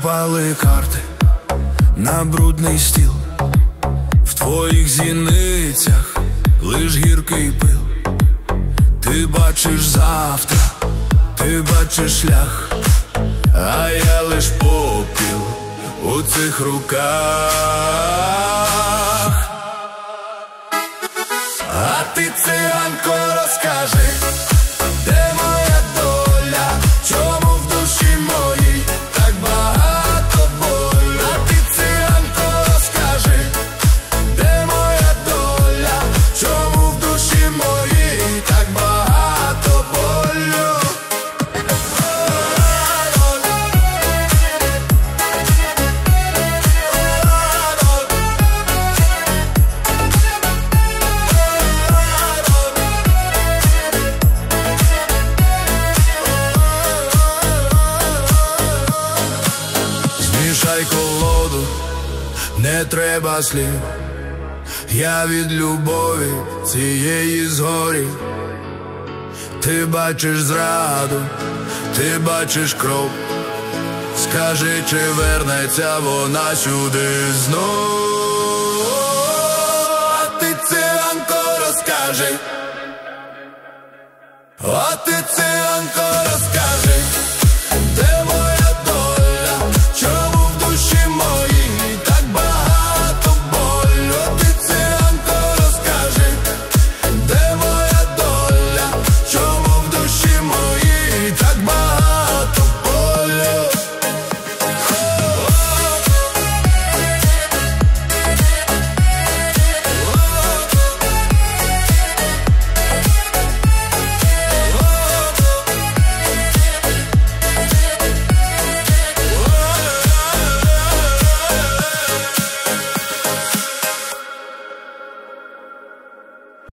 впали карти на брудний стіл. В твоїх зіницях лиш гіркий пил. Ти бачиш завтра, ти бачиш шлях, а я лиш попіл у цих руках. А ти, циганко, розкажи, де моя доля, чому в душі моїй так багато болю? А ти, циганко, розкажи, де моя доля, чому в душі моїй так багато болю? Змішай колоду, не треба слів. Я від любові цієї згорів. Ти бачиш зраду, ти бачиш кров. Скажи, чи вернеться вона сюди знов? А ти, циганко, розкажи. А ти, циганко,